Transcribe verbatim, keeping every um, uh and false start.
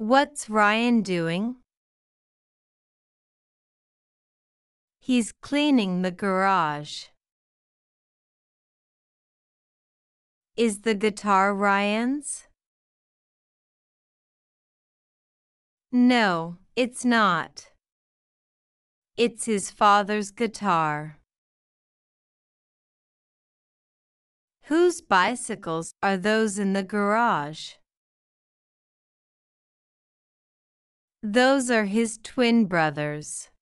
What's Ryan doing? He's cleaning the garage. Is the guitar Ryan's? No, it's not. It's his father's guitar. Whose bicycles are those in the garage? Those are his twin brothers.